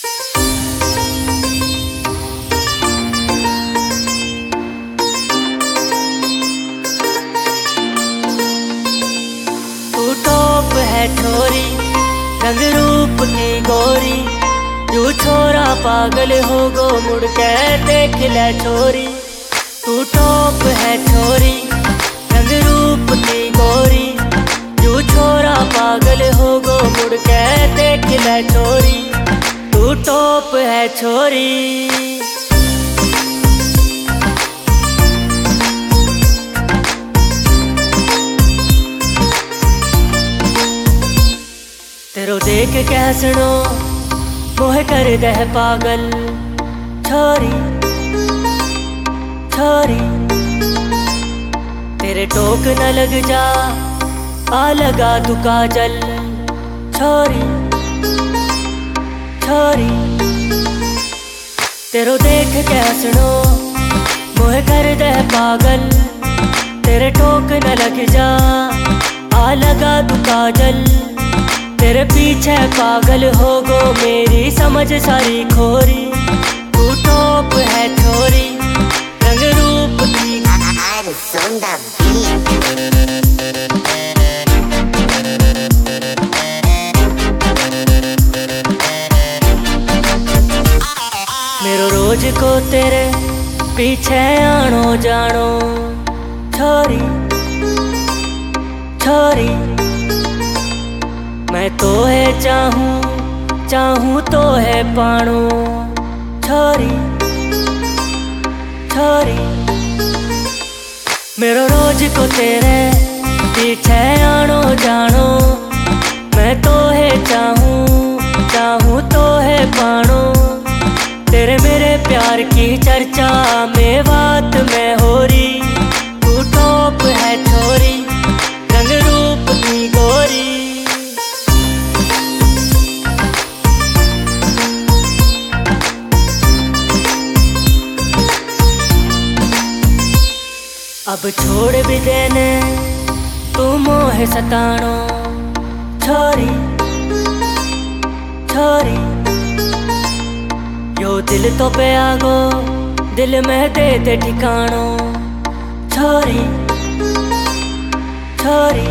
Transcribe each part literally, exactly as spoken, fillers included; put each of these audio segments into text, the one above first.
तू टॉप है छोरी, रंग रूप की गोरी, यू छोरा पागल हो गो मुड़ के देख ले छोरी। तू टॉप है छोरी, रंग रूप की गोरी, यू छोरा पागल हो गो मुड़ के देख ले छोरी। तू टॉप है छोरी। तेरो देख के हसनो मोह कर दे पागल छोरी छोरी। तेरे टोक न लग जा आ लगा तू काजल छोरी छोरी। तेरो देख के हसनो मोह कर दे पागल, तेरे टोक न लग जा आ लगा तू काजल। तेरे पीछे पागल हो गो मेरी समझ सारी खोरी। तू टॉप है छोरी, रंग रूप की मेरो रोज को तेरे पीछे आनो जानो छोरी छोरी। मैं तो है चाहूं चाहूं तो है पाणो छोरी छोरी। मेरो रोज को तेरे पीछे आनो जानो, मैं तो है चाहूं चाहूं तो है पाणो। तेरे मेरे प्यार की चर्चा में बात में हो रही। तू टॉप है छोरी, रंग रूप की गोरी। अब छोड़ भी देने तू मोह सतानो छोरी छोरी। यो दिल तो पे आगो दिल में दे दे ठिकानो छोरी छोरी।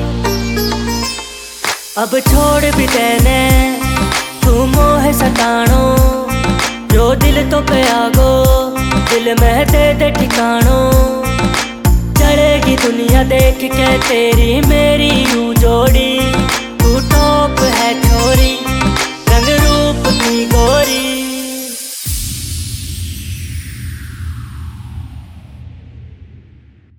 अब छोड़ भी देने तू मोह सतानो, यो दिल तो पे आगो दिल में दे दे ठिकानो। चलेगी दुनिया देख के तेरी मेरी यूं जोड़ी। तू टॉप है छोरी, रंग रूप की गोरी।